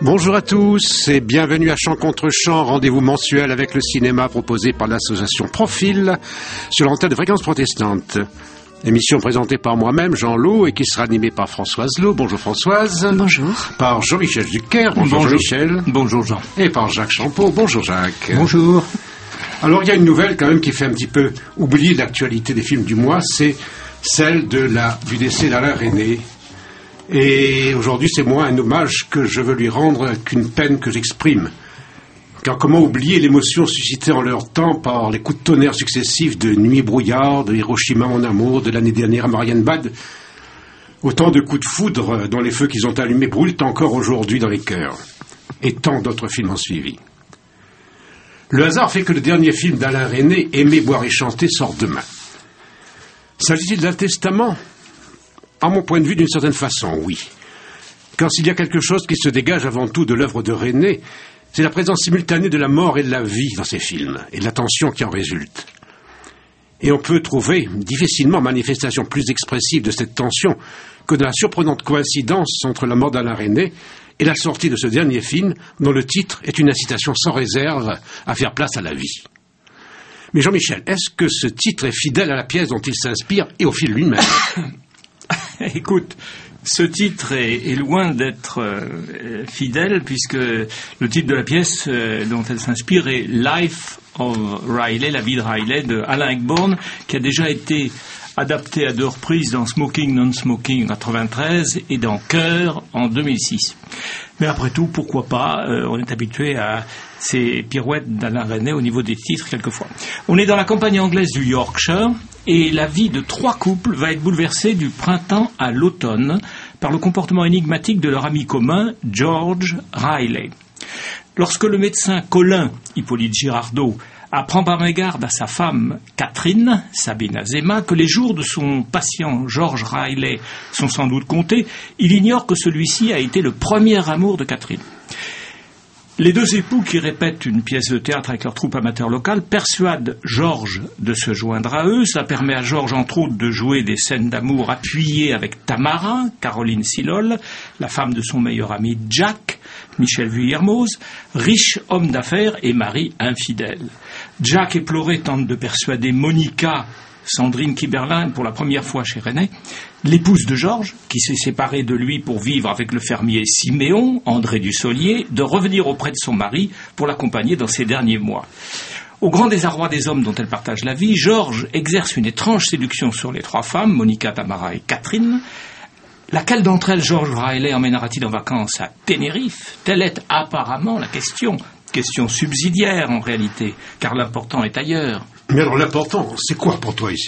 Bonjour à tous et bienvenue à Chant contre Chant, rendez-vous mensuel avec le cinéma proposé par l'association Profil sur l'antenne de Fréquence Protestante. Émission présentée par moi-même, Jean Lot, et qui sera animée par Françoise Lot. Bonjour Françoise. Bonjour. Par Jean-Michel Duquer. Bonjour Jean-Michel. Bonjour Jean. Et par Jacques Champeau. Bonjour Jacques. Bonjour. Alors il y a une nouvelle quand même qui fait un petit peu oublier l'actualité des films du mois, c'est celle du décès d'Alain Resnais. Et aujourd'hui c'est moins un hommage que je veux lui rendre qu'une peine que j'exprime. Car comment oublier l'émotion suscitée en leur temps par les coups de tonnerre successifs de Nuit brouillard, de Hiroshima mon amour, de l'année dernière à Marienbad. Autant de coups de foudre dont les feux qu'ils ont allumés brûlent encore aujourd'hui dans les cœurs. Et tant d'autres films ont suivi. Le hasard fait que le dernier film d'Alain Resnais, Aimer, boire et chanter, sort demain. S'agit-il d'un testament ? À mon point de vue, d'une certaine façon, oui. Car s'il y a quelque chose qui se dégage avant tout de l'œuvre de Resnais, c'est la présence simultanée de la mort et de la vie dans ces films, et de la tension qui en résulte. Et on peut trouver difficilement manifestation plus expressive de cette tension que de la surprenante coïncidence entre la mort d'Alain Resnais et la sortie de ce dernier film, dont le titre est une incitation sans réserve à faire place à la vie. Mais Jean-Michel, est-ce que ce titre est fidèle à la pièce dont il s'inspire et au film lui-même ? Écoute, ce titre est loin d'être fidèle, puisque le titre de la pièce dont elle s'inspire est Life of Riley, la vie de Riley, de Alain Ayckbourn, qui a déjà été adapté à 2 reprises dans Smoking Non-Smoking en 1993 et dans Cœur en 2006. Mais après tout, pourquoi pas, on est habitué à ces pirouettes d'Alain Resnais au niveau des titres quelquefois. On est dans la campagne anglaise du Yorkshire et la vie de 3 couples va être bouleversée du printemps à l'automne par le comportement énigmatique de leur ami commun, George Riley. Lorsque le médecin Colin Hippolyte Girardot apprend par mégarde à sa femme Catherine, Sabine Azema, que les jours de son patient George Riley sont sans doute comptés, il ignore que celui-ci a été le premier amour de Catherine. Les 2 époux qui répètent une pièce de théâtre avec leur troupe amateur locale persuadent George de se joindre à eux. Ça permet à George, entre autres, de jouer des scènes d'amour appuyées avec Tamara, Caroline Silol, la femme de son meilleur ami Jack, Michel Vuillermoz, riche homme d'affaires et mari infidèle. Jack éploré tente de persuader Monica, Sandrine Kiberlin, pour la première fois chez Resnais, l'épouse de Georges, qui s'est séparée de lui pour vivre avec le fermier Siméon, André Dussolier, de revenir auprès de son mari pour l'accompagner dans ses derniers mois. Au grand désarroi des hommes dont elle partage la vie, Georges exerce une étrange séduction sur les 3 femmes, Monica, Tamara et Catherine. Laquelle d'entre elles George Riley emmènera-t-il en vacances à Tenerife ? Telle est apparemment la question subsidiaire en réalité, car l'important est ailleurs. Mais alors l'important, c'est quoi pour toi ici ?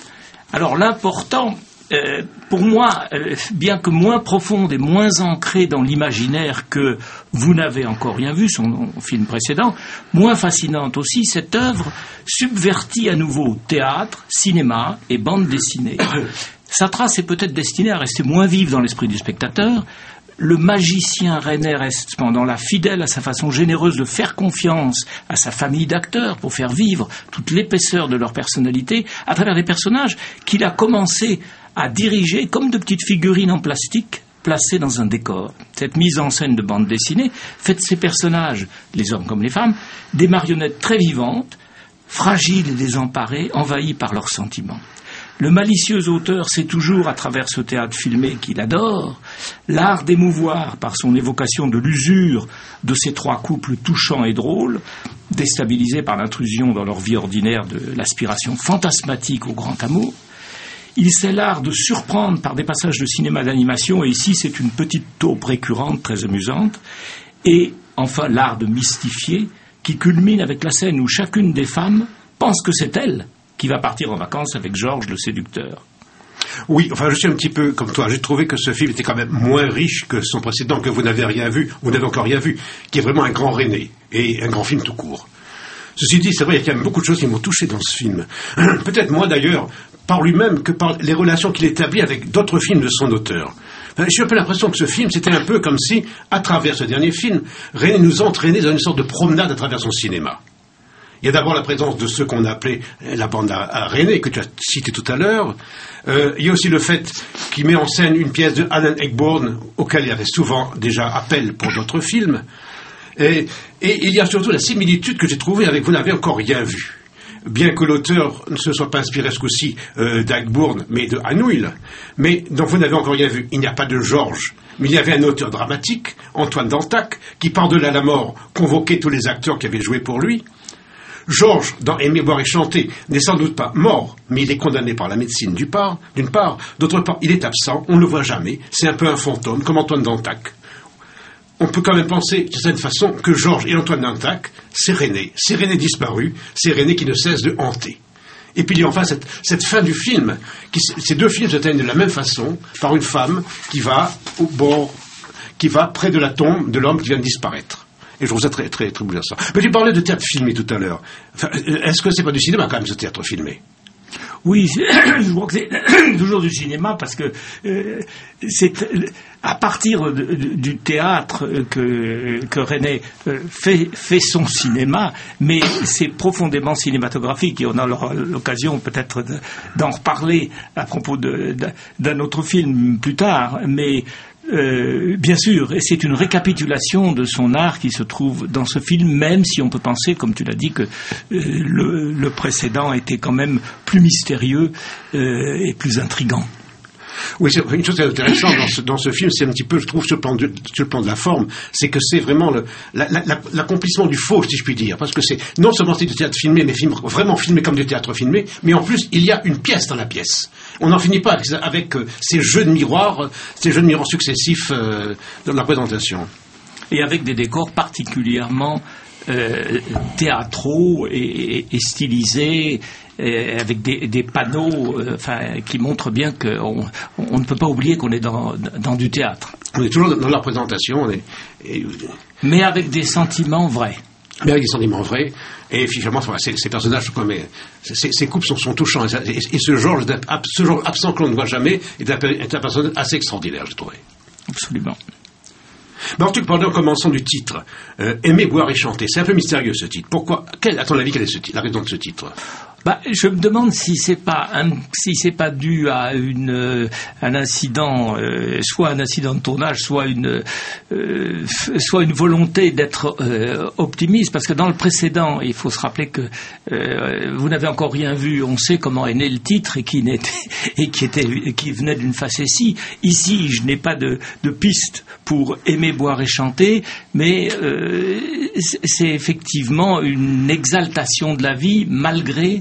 Alors l'important, pour moi, bien que moins profonde et moins ancrée dans l'imaginaire que Vous n'avez encore rien vu, son film précédent, moins fascinante aussi, cette œuvre subvertit à nouveau théâtre, cinéma et bande dessinée. Sa trace est peut-être destinée à rester moins vive dans l'esprit du spectateur. Le magicien Resnais reste cependant là, fidèle à sa façon généreuse de faire confiance à sa famille d'acteurs pour faire vivre toute l'épaisseur de leur personnalité à travers des personnages qu'il a commencé à diriger comme de petites figurines en plastique placées dans un décor. Cette mise en scène de bande dessinée fait de ces personnages, les hommes comme les femmes, des marionnettes très vivantes, fragiles et désemparées, envahies par leurs sentiments. Le malicieux auteur sait toujours, à travers ce théâtre filmé qu'il adore, l'art d'émouvoir par son évocation de l'usure de ces 3 couples touchants et drôles, déstabilisés par l'intrusion dans leur vie ordinaire de l'aspiration fantasmatique au grand amour. Il sait l'art de surprendre par des passages de cinéma d'animation, et ici c'est une petite taupe récurrente très amusante, et enfin l'art de mystifier, qui culmine avec la scène où chacune des femmes pense que c'est elle qui va partir en vacances avec Georges le séducteur. Oui, enfin je suis un petit peu comme toi. J'ai trouvé que ce film était quand même moins riche que son précédent, que vous n'avez encore rien vu, qui est vraiment un grand Resnais, et un grand film tout court. Ceci dit, c'est vrai, il y a quand même beaucoup de choses qui m'ont touché dans ce film. Peut-être moins d'ailleurs par lui-même que par les relations qu'il établit avec d'autres films de son auteur. J'ai un peu l'impression que ce film, c'était un peu comme si, à travers ce dernier film, Resnais nous entraînait dans une sorte de promenade à travers son cinéma. Il y a d'abord la présence de ceux qu'on a appelés la bande à René, que tu as cité tout à l'heure. Il y a aussi le fait qu'il met en scène une pièce de Alan Ayckbourn, auquel il y avait souvent déjà appel pour d'autres films. Et il y a surtout la similitude que j'ai trouvée avec Vous n'avez encore rien vu. Bien que l'auteur ne se soit pas inspiré ce coup-ci d'Ayckbourn, mais de Anouilh. Mais dans Vous n'avez encore rien vu, il n'y a pas de Georges. Mais il y avait un auteur dramatique, Antoine Dantac, qui par-delà la mort convoquait tous les acteurs qui avaient joué pour lui. Georges, dans Aimer, boire et chanter, n'est sans doute pas mort, mais il est condamné par la médecine d'une part. D'autre part, il est absent, on ne le voit jamais, c'est un peu un fantôme, comme Antoine Dantac. On peut quand même penser, de cette façon, que Georges et Antoine Dantac, c'est René disparu, c'est René qui ne cesse de hanter. Et puis il y a enfin cette fin du film, ces deux films se terminent de la même façon, par une femme qui va près de la tombe de l'homme qui vient de disparaître. Et je trouve ça très, très, très bouleversant. Mais tu parlais de théâtre filmé tout à l'heure. Enfin, est-ce que c'est pas du cinéma quand même, ce théâtre filmé? Oui, je crois que c'est toujours du cinéma parce que c'est à partir du théâtre que René fait son cinéma, mais c'est profondément cinématographique et on a l'occasion peut-être d'en reparler à propos d'un autre film plus tard, mais bien sûr, et c'est une récapitulation de son art qui se trouve dans ce film, même si on peut penser, comme tu l'as dit, que le précédent était quand même plus mystérieux et plus intrigant. Oui, c'est une chose intéressante dans ce film, c'est un petit peu, je trouve, sur le plan de la forme, c'est que c'est vraiment l'accomplissement du faux, si je puis dire, parce que c'est non seulement c'est du théâtre filmé, mais vraiment filmé comme du théâtre filmé, mais en plus il y a une pièce dans la pièce. On n'en finit pas avec ces jeux de miroirs successifs dans la présentation. Et avec des décors particulièrement théâtraux et stylisés, avec des panneaux qui montrent bien qu'on ne peut pas oublier qu'on est dans du théâtre. On est toujours dans la présentation. Mais avec des sentiments vrais. Mais avec des sentiments vrais. Et finalement, ces personnages, ces couples sont touchants. Et ce Georges absent que l'on ne voit jamais est un personnage assez extraordinaire, je trouvais. Absolument. Alors, tu parlais en commençant du titre. Aimer, boire et chanter. C'est un peu mystérieux, ce titre. Pourquoi? À ton avis, quelle est la raison de ce titre? Je me demande si c'est pas dû à un incident, soit un incident de tournage, soit une volonté d'être optimiste, parce que dans le précédent, il faut se rappeler que Vous n'avez encore rien vu. On sait comment est né le titre et qui venait d'une facétie. Ici, je n'ai pas de piste pour aimer, boire et chanter, mais c'est effectivement une exaltation de la vie malgré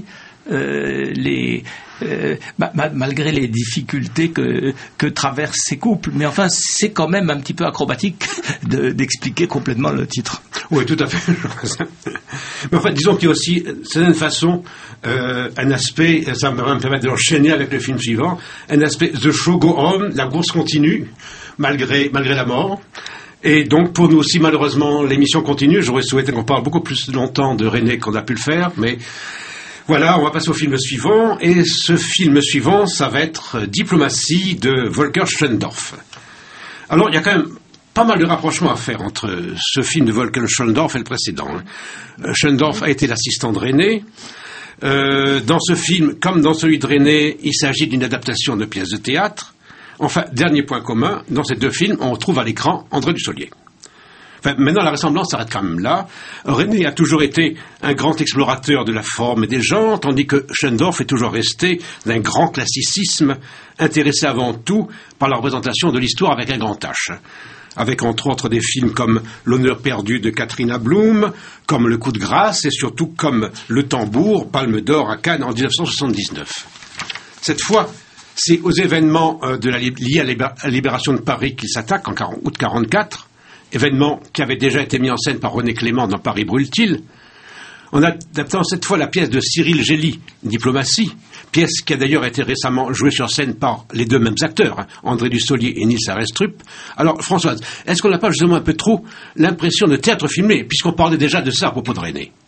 malgré les difficultés que traversent ces couples. Mais enfin, c'est quand même un petit peu acrobatique d'expliquer complètement le titre. Oui, tout à fait. Mais en fait, disons qu'il y a aussi, d'une certaine façon, un aspect, ça va me permettre de l'enchaîner avec le film suivant, un aspect The Show Go On, la course continue, malgré la mort. Et donc, pour nous aussi, malheureusement, l'émission continue. J'aurais souhaité qu'on parle beaucoup plus longtemps de René qu'on a pu le faire, mais voilà, on va passer au film suivant. Et ce film suivant, ça va être Diplomatie de Volker Schlöndorff. Alors, il y a quand même pas mal de rapprochements à faire entre ce film de Volker Schlöndorff et le précédent. Schlöndorff a été l'assistant de René. Dans ce film, comme dans celui de René, il s'agit d'une adaptation de pièces de théâtre. Enfin, dernier point commun, dans ces deux films, on retrouve à l'écran André Dussolier. Enfin, maintenant, la ressemblance s'arrête quand même là. René a toujours été un grand explorateur de la forme et des genres, tandis que Schlöndorff est toujours resté d'un grand classicisme, intéressé avant tout par la représentation de l'histoire avec un grand H. Avec entre autres des films comme L'honneur perdu de Katrina Blum, comme Le coup de grâce et surtout comme Le tambour, Palme d'or à Cannes en 1979. Cette fois, c'est aux événements liés à la libération de Paris qu'il s'attaque en août 1944, événement qui avait déjà été mis en scène par René Clément dans Paris brûle-t-il, en adaptant cette fois la pièce de Cyril Gély, Diplomatie, pièce qui a d'ailleurs été récemment jouée sur scène par les deux mêmes acteurs, André Dussolier et Nils Arestrup. Alors, Françoise, est-ce qu'on n'a pas justement un peu trop l'impression de théâtre filmé, puisqu'on parlait déjà de ça à propos de René?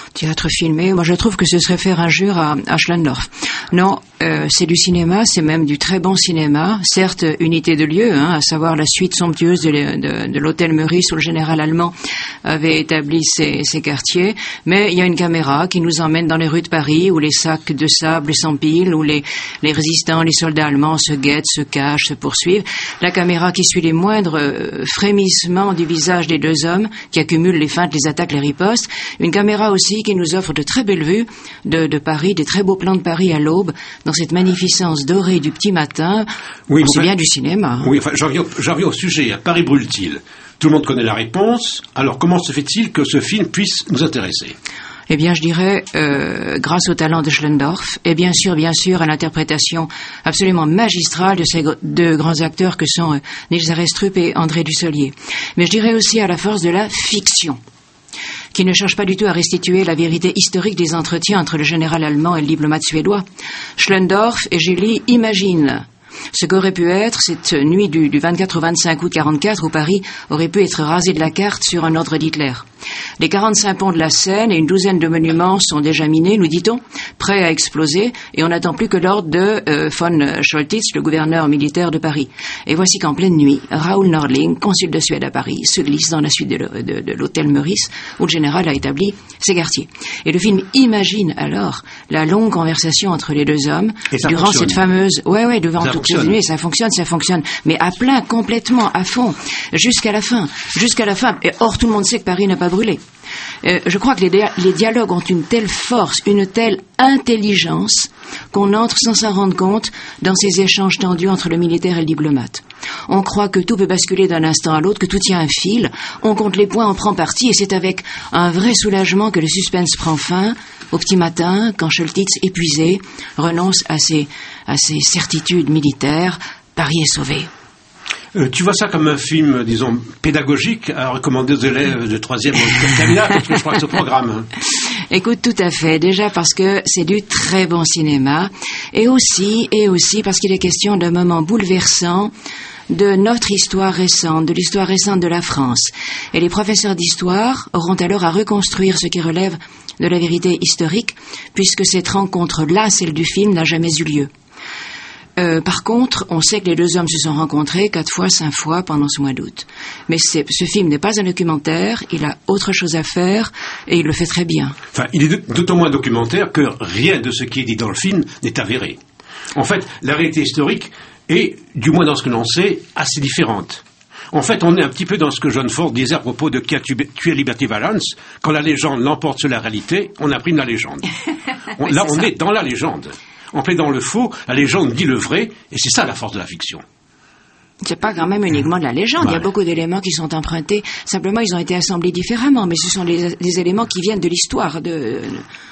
Théâtre filmé, moi je trouve que ce serait faire injure à Schlendorf. Non, c'est du cinéma, c'est même du très bon cinéma. Certes, unité de lieu, à savoir la suite somptueuse de l'hôtel Meurice où le général allemand avait établi ses quartiers. Mais il y a une caméra qui nous emmène dans les rues de Paris où les sacs de sable s'empilent, où les résistants, les soldats allemands se guettent, se cachent, se poursuivent. La caméra qui suit les moindres frémissements du visage des deux hommes, qui accumulent les feintes, les attaques, les ripostes. Une caméra aussi qui nous offre de très belles vues de Paris, des très beaux plans de Paris à l'aube, dans cette magnificence dorée du petit matin. Oui, c'est bien du cinéma. Oui, enfin, j'en reviens au sujet. À Paris brûle-t-il? Tout le monde connaît la réponse. Alors, comment se fait-il que ce film puisse nous intéresser? Eh bien, je dirais, grâce au talent de Schlendorf, et bien sûr, à l'interprétation absolument magistrale de ces deux grands acteurs que sont Niels Arestrup et André Dussolier. Mais je dirais aussi à la force de la fiction, qui ne cherche pas du tout à restituer la vérité historique des entretiens entre le général allemand et le diplomate suédois. Schlendorf et Julie imaginent ce qu'aurait pu être cette nuit du 24 au 25 août 44 où Paris aurait pu être rasé de la carte sur un ordre d'Hitler. Les 45 ponts de la Seine et une douzaine de monuments sont déjà minés, nous dit-on, prêts à exploser, et on n'attend plus que l'ordre de von Scholtitz, le gouverneur militaire de Paris. Et voici qu'en pleine nuit, Raoul Nordling, consul de Suède à Paris, se glisse dans la suite de l'hôtel Meurice, où le général a établi ses quartiers. Et le film imagine alors la longue conversation entre les deux hommes, durant cette fameuse... devant toute cette nuit, ça fonctionne, mais à plein, complètement, à fond, jusqu'à la fin. Et or, tout le monde sait que Paris n'a pas brûlé. Je crois que les dialogues ont une telle force, une telle intelligence, qu'on entre sans s'en rendre compte dans ces échanges tendus entre le militaire et le diplomate. On croit que tout peut basculer d'un instant à l'autre, que tout tient un fil, on compte les points, on prend parti, et c'est avec un vrai soulagement que le suspense prend fin, au petit matin, quand Scholtitz, épuisé, renonce à ses certitudes militaires. Paris est sauvé. Tu vois ça comme un film, disons, pédagogique à recommander aux élèves de 3e ou de terminale, parce que je crois que ce programme. Écoute, tout à fait. Déjà parce que c'est du très bon cinéma, et aussi parce qu'il est question d'un moment bouleversant de notre histoire récente, de l'histoire récente de la France. Et les professeurs d'histoire auront alors à reconstruire ce qui relève de la vérité historique, puisque cette rencontre-là, celle du film, n'a jamais eu lieu. Par contre, on sait que les deux hommes se sont rencontrés 4 fois, 5 fois pendant ce mois d'août. Mais ce film n'est pas un documentaire, il a autre chose à faire, et il le fait très bien. Enfin, il est d'autant moins documentaire que rien de ce qui est dit dans le film n'est avéré. En fait, la réalité historique est, du moins dans ce que l'on sait, assez différente. En fait, on est un petit peu dans ce que John Ford disait à propos de qui a tué Liberty Valance. Quand la légende l'emporte sur la réalité, on imprime la légende. Oui, là, on est dans la légende. En plaidant le faux, la légende dit le vrai, et c'est ça la force de la fiction. C'est pas quand même uniquement de la légende. Il y a beaucoup d'éléments qui sont empruntés. Simplement, ils ont été assemblés différemment, mais ce sont des éléments qui viennent de l'histoire de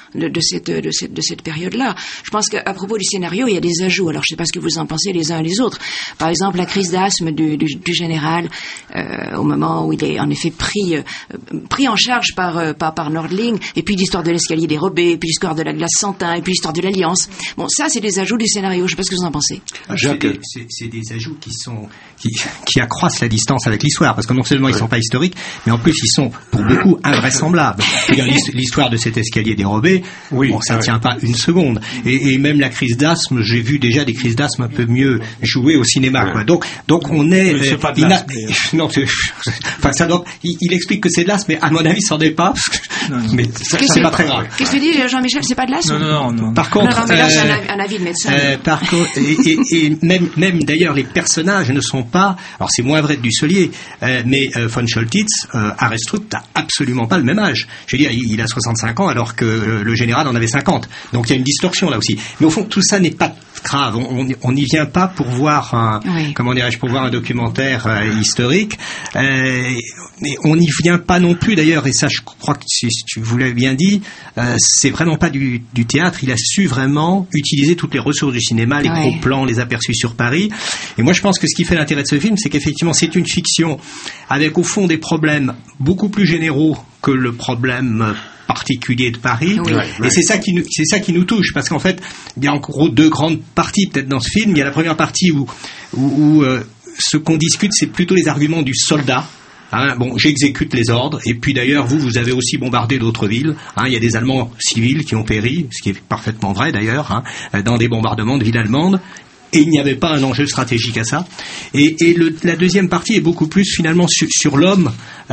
cette période-là. Je pense qu'à propos du scénario, il y a des ajouts. Alors, je sais pas ce que vous en pensez les uns et les autres. Par exemple, la crise d'asthme du général, au moment où il est en effet pris en charge par Nordling, et puis l'histoire de l'escalier dérobé, et puis l'histoire de la glace sans teint, et puis l'histoire de l'Alliance. Bon, ça, c'est des ajouts du scénario. Je sais pas ce que vous en pensez. C'est des ajouts qui accroissent la distance avec l'histoire, parce que non seulement ils sont pas historiques, mais en plus ils sont pour beaucoup invraisemblables. L'histoire de cet escalier dérobé, ça tient pas une seconde. Et même la crise d'asthme, j'ai vu déjà des crises d'asthme un peu mieux jouées au cinéma. Quoi. Donc on est. C'est pas de l'asthme. Non, enfin ça doit. Il explique que c'est de l'asthme, mais à mon avis, c'en est pas. Mais c'est pas très grave. Qu'est-ce que tu dis, Jean-Michel? C'est pas de l'asthme? Non. Par contre, c'est un avis de médecin. Par contre, et même d'ailleurs, les personnages ne sont pas. Alors c'est moins vrai de Dussolier, mais von Scholtitz, Arestrup, n'a absolument pas le même âge. Je veux dire, il a 65 ans alors que le général en avait 50. Donc il y a une distorsion là aussi. Mais au fond, tout ça n'est pas grave. On n'y vient pas pour voir pour voir un documentaire historique. Mais on n'y vient pas non plus d'ailleurs, et ça je crois que si tu vous l'avez bien dit, c'est vraiment pas du théâtre. Il a su vraiment utiliser toutes les ressources du cinéma, les gros plans, les aperçus sur Paris. Et moi je pense que ce qui fait l'intérêt de ce film, c'est qu'effectivement c'est une fiction avec au fond des problèmes beaucoup plus généraux que le problème particulier de Paris. Et c'est ça qui nous touche, parce qu'en fait il y a en gros 2 grandes parties peut-être dans ce film. Il y a la première partie où ce qu'on discute, c'est plutôt les arguments du soldat, Hein, bon, j'exécute les ordres. Et puis d'ailleurs, vous avez aussi bombardé d'autres villes. Hein, il y a des Allemands civils qui ont péri, ce qui est parfaitement vrai d'ailleurs, hein, dans des bombardements de villes allemandes. Et il n'y avait pas un enjeu stratégique à ça. Et la deuxième partie est beaucoup plus finalement sur l'homme.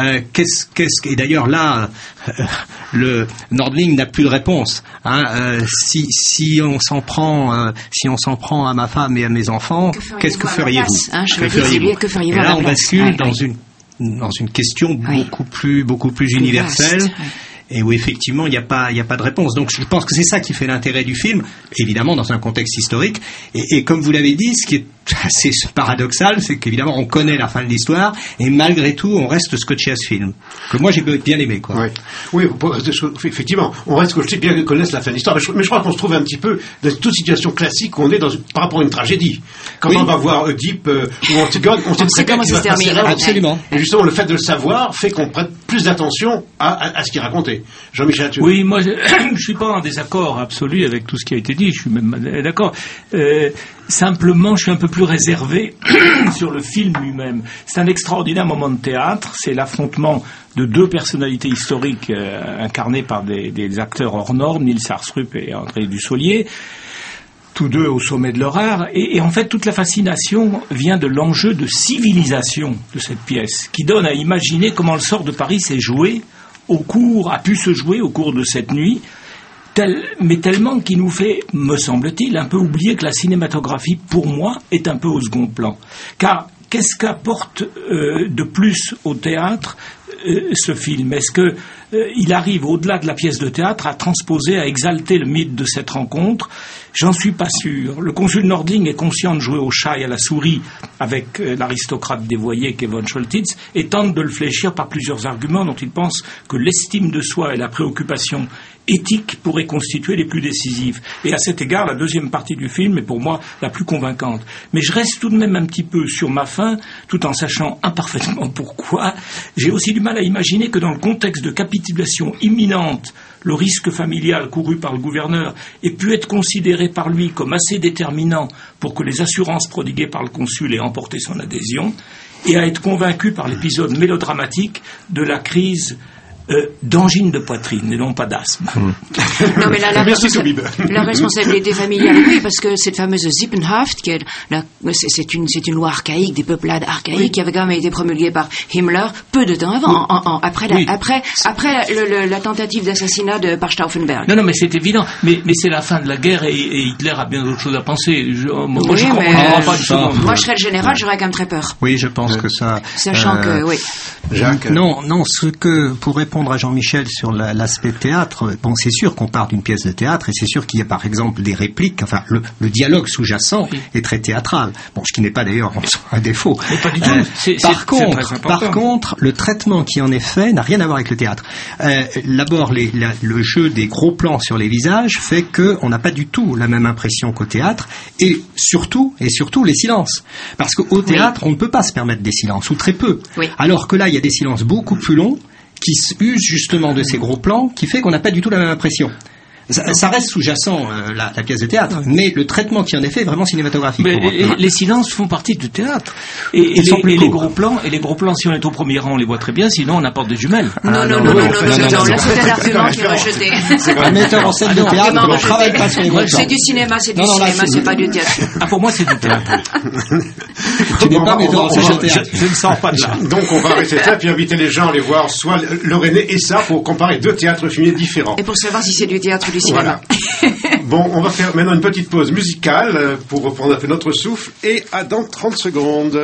Et d'ailleurs là, le Nordling n'a plus de réponse. Hein, si on s'en prend à ma femme et à mes enfants, qu'est-ce que feriez-vous? Et là, on bascule dans une question beaucoup plus universelle. Vaste, et où effectivement il n'y a pas de réponse. Donc je pense que c'est ça qui fait l'intérêt du film, évidemment dans un contexte historique. Et comme vous l'avez dit, ce qui est assez paradoxal, c'est qu'évidemment on connaît la fin de l'histoire et malgré tout on reste scotché à ce film que moi j'ai bien aimé, quoi. Oui, effectivement, on reste scotché bien qu'ils connaissent la fin de l'histoire. Mais je crois qu'on se trouve un petit peu dans toute situation classique où on est par rapport à une tragédie. Quand on va voir Oedipe ou Antigone, on sait très bien qu'il va se passer. Absolument. Et justement, le fait de le savoir fait qu'on prête plus d'attention à ce qu'il racontait. Jean-Michel, Oui, moi, je suis pas en désaccord absolu avec tout ce qui a été dit. Je suis même d'accord. Simplement, je suis un peu plus réservé sur le film lui-même. C'est un extraordinaire moment de théâtre. C'est l'affrontement de deux personnalités historiques incarnées par des acteurs hors normes, Nils Arestrup et André Dussolier, tous deux au sommet de leur art. Et en fait, toute la fascination vient de l'enjeu de civilisation de cette pièce, qui donne à imaginer comment le sort de Paris a pu se jouer au cours de cette nuit, mais tellement qu'il nous fait, me semble-t-il, un peu oublier que la cinématographie, pour moi, est un peu au second plan. Car qu'est-ce qu'apporte de plus au théâtre ce film? Est-ce que il arrive, au-delà de la pièce de théâtre, à transposer, à exalter le mythe de cette rencontre? J'en suis pas sûr. Le consul Nordling est conscient de jouer au chat et à la souris avec l'aristocrate dévoyé qu'est von Scholtitz et tente de le fléchir par plusieurs arguments dont il pense que l'estime de soi et la préoccupation éthique pourraient constituer les plus décisives. Et à cet égard, la deuxième partie du film est pour moi la plus convaincante. Mais je reste tout de même un petit peu sur ma faim, tout en sachant imparfaitement pourquoi. J'ai aussi du mal à imaginer que dans le contexte de capitulation imminente, le risque familial couru par le gouverneur ait pu être considéré par lui comme assez déterminant pour que les assurances prodiguées par le consul aient emporté son adhésion, et à être convaincu par l'épisode mélodramatique de la crise d'angine de poitrine et non pas d'asthme. Non, mais la responsabilité familiale, oui, parce que cette fameuse Sippenhaft, c'est une loi archaïque, des peuplades archaïques, qui avait quand même été promulguée par Himmler peu de temps avant, après la tentative d'assassinat par Stauffenberg. Non, mais c'est évident. Mais c'est la fin de la guerre et Hitler a bien d'autres choses à penser. Je comprends pas une seconde. Moi, je serais le général, j'aurais quand même très peur. Oui, je pense que ça. Sachant que, oui. Jacques. Non, pour répondre à Jean-Michel sur l'aspect théâtre, bon, c'est sûr qu'on part d'une pièce de théâtre et c'est sûr qu'il y a par exemple des répliques, enfin le dialogue sous-jacent est très théâtral, bon, ce qui n'est pas d'ailleurs un défaut. Pas du tout. Par contre, le traitement qui en est fait n'a rien à voir avec le théâtre. D'abord, le jeu des gros plans sur les visages fait qu'on n'a pas du tout la même impression qu'au théâtre, et surtout les silences, parce qu'au théâtre on ne peut pas se permettre des silences, ou très peu, alors que là il y a des silences beaucoup plus longs qui usent justement de ces gros plans, qui fait qu'on n'a pas du tout la même impression. Ça reste sous-jacent, la pièce de théâtre, mais le traitement qui en est fait est vraiment cinématographique. Les silences font partie du théâtre. Et les gros plans, si on est au premier rang, on les voit très bien, sinon on apporte des jumelles. Non, là c'est un argument qui est rejeté. Un metteur en scène de théâtre ne travaille pas sur les gros plans. C'est du cinéma, c'est pas du théâtre. Ah, pour moi c'est du théâtre. Tu n'es pas metteur en scène de théâtre. Je ne sors pas de là. Donc on va arrêter là, puis inviter les gens à aller voir soit Le René et ça, pour comparer deux théâtres filmés différents. Et pour savoir si c'est du théâtre ou du cinéma. Voilà. Bon, on va faire maintenant une petite pause musicale pour reprendre un peu notre souffle et à dans 30 secondes.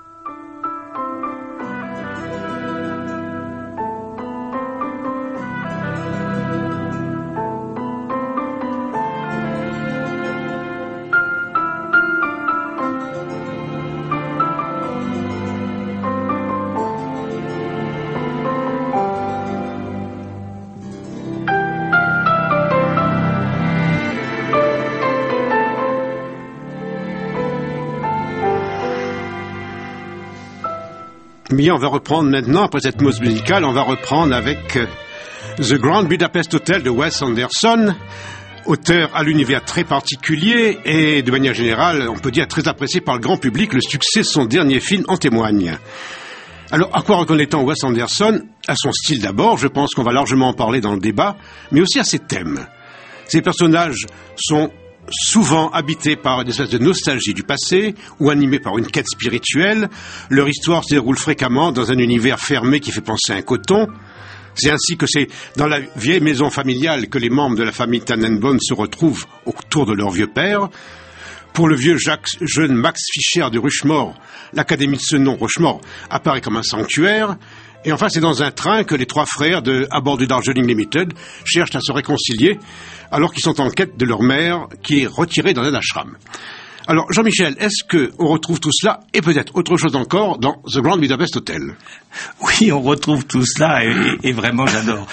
Bien, on va reprendre maintenant, après cette pause musicale, on va reprendre avec The Grand Budapest Hotel de Wes Anderson, auteur à l'univers très particulier et de manière générale, on peut dire très apprécié par le grand public. Le succès de son dernier film en témoigne. Alors, à quoi reconnaît-on Wes Anderson? À son style d'abord, je pense qu'on va largement en parler dans le débat, mais aussi à ses thèmes. Ces personnages sont souvent habités par une espèce de nostalgie du passé ou animés par une quête spirituelle. Leur histoire se déroule fréquemment dans un univers fermé qui fait penser à un coton. C'est ainsi que c'est dans la vieille maison familiale que les membres de la famille Tannenbaum se retrouvent autour de leur vieux père. Pour le vieux jeune Max Fischer de Rushmore, l'académie de ce nom, Rushmore, apparaît comme un sanctuaire. Et enfin, c'est dans un train que les trois frères à bord du Darjeeling Limited cherchent à se réconcilier alors qu'ils sont en quête de leur mère qui est retirée dans un ashram. Alors, Jean-Michel, est-ce qu'on retrouve tout cela et peut-être autre chose encore dans The Grand Budapest Hotel? Oui, on retrouve tout cela et vraiment j'adore.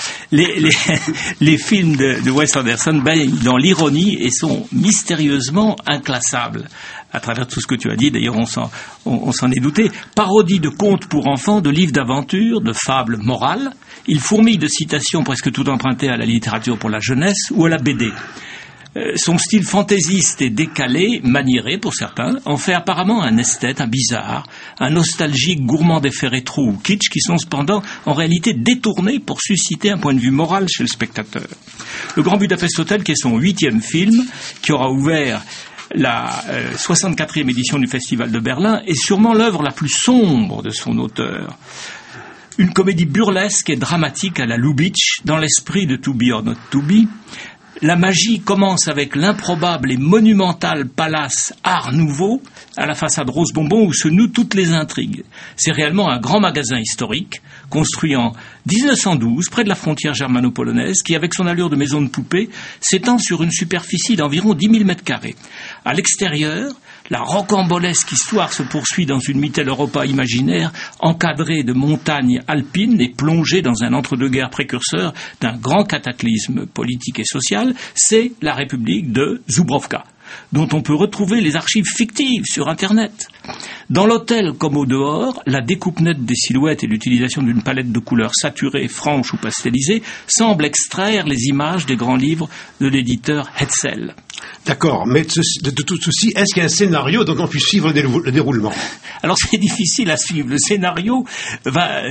Les films de Wes Anderson baignent dans l'ironie et sont mystérieusement inclassables. À travers tout ce que tu as dit, d'ailleurs on s'en est douté. Parodie de contes pour enfants, de livres d'aventure, de fables morales. Il fourmille de citations presque toutes empruntées à la littérature pour la jeunesse ou à la BD. Son style fantaisiste et décalé, maniéré pour certains, en fait apparemment un esthète, un bizarre, un nostalgique gourmand d'effets rétro ou kitsch qui sont cependant en réalité détournés pour susciter un point de vue moral chez le spectateur. Le Grand Budapest Hotel, qui est son 8e film, qui aura ouvert la 64e édition du Festival de Berlin, est sûrement l'œuvre la plus sombre de son auteur. Une comédie burlesque et dramatique à la Lubitsch, dans l'esprit de To Be or Not To Be. La magie commence avec l'improbable et monumental palace Art Nouveau, à la façade rose bonbon où se nouent toutes les intrigues. C'est réellement un grand magasin historique, construit en 1912, près de la frontière germano-polonaise, qui, avec son allure de maison de poupée, s'étend sur une superficie d'environ 10 000 mètres carrés. À l'extérieur, la rocambolesque histoire se poursuit dans une Mitteleuropa imaginaire, encadrée de montagnes alpines et plongée dans un entre-deux-guerres précurseur d'un grand cataclysme politique et social. C'est la République de Zubrovka, dont on peut retrouver les archives fictives sur Internet. Dans l'hôtel comme au dehors, la découpe nette des silhouettes et l'utilisation d'une palette de couleurs saturées, franches ou pastelisées semblent extraire les images des grands livres de l'éditeur Hetzel. D'accord, mais de tout ceci, est-ce qu'il y a un scénario dont on puisse suivre le déroulement? Alors c'est difficile à suivre. Le scénario va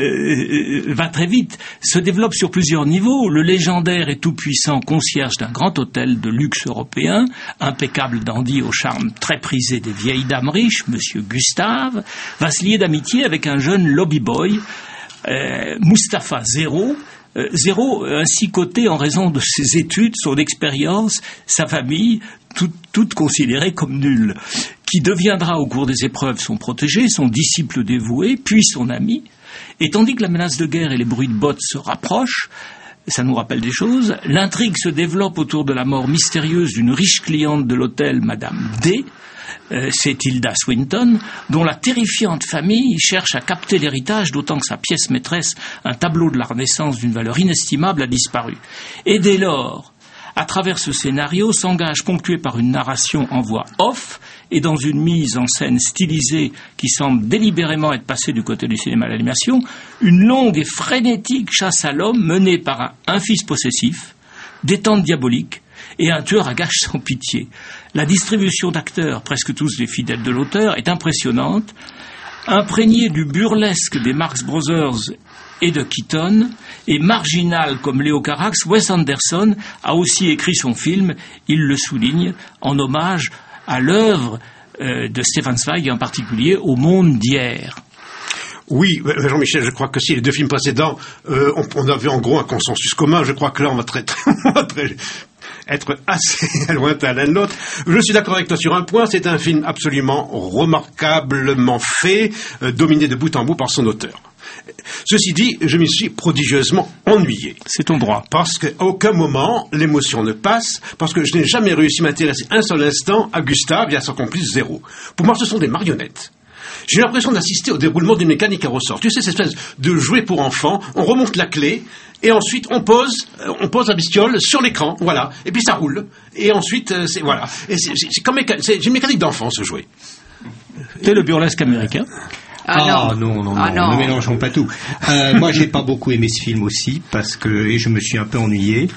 très vite, se développe sur plusieurs niveaux. Le légendaire et tout-puissant concierge d'un grand hôtel de luxe européen, impeccable dandy au charme très prisé des vieilles dames riches, Monsieur Gustave, va se lier d'amitié avec un jeune lobby-boy, Mustapha Zéro, ainsi coté en raison de ses études, son expérience, sa famille, toutes considérées comme nulles, qui deviendra au cours des épreuves son protégé, son disciple dévoué, puis son ami. Et tandis que la menace de guerre et les bruits de bottes se rapprochent, ça nous rappelle des choses, l'intrigue se développe autour de la mort mystérieuse d'une riche cliente de l'hôtel, Madame D. C'est Tilda Swinton, dont la terrifiante famille cherche à capter l'héritage, d'autant que sa pièce maîtresse, un tableau de la Renaissance d'une valeur inestimable, a disparu. Et dès lors, à travers ce scénario, s'engage, ponctué par une narration en voix off et dans une mise en scène stylisée qui semble délibérément être passée du côté du cinéma à l'animation, une longue et frénétique chasse à l'homme menée par un fils possessif, des tantes diaboliques, et un tueur à gages sans pitié. La distribution d'acteurs, presque tous des fidèles de l'auteur, est impressionnante. Imprégné du burlesque des Marx Brothers et de Keaton, et marginal comme Léo Carax, Wes Anderson a aussi écrit son film, il le souligne, en hommage à l'œuvre de Stefan Zweig, et en particulier au monde d'hier. Oui, Jean-Michel, je crois que si les deux films précédents, on avait en gros un consensus commun. Je crois que là, on va être assez lointain l'un de l'autre. Je suis d'accord avec toi sur un point, c'est un film absolument remarquablement fait, dominé de bout en bout par son auteur. Ceci dit, je m'y suis prodigieusement ennuyé. C'est ton droit. Parce qu'à aucun moment, l'émotion ne passe, parce que je n'ai jamais réussi à m'intéresser un seul instant à Gustave et à son complice Zéro. Pour moi, ce sont des marionnettes. J'ai l'impression d'assister au déroulement d'une mécanique à ressort. Tu sais, cette espèce de jouet pour enfants, on remonte la clé, et ensuite on pose la bestiole sur l'écran, voilà, et puis ça roule. Et ensuite, c'est une mécanique d'enfant, ce jouet. C'est le burlesque américain. Non, ne mélangeons pas tout. Moi, j'ai pas beaucoup aimé ce film aussi, et je me suis un peu ennuyé.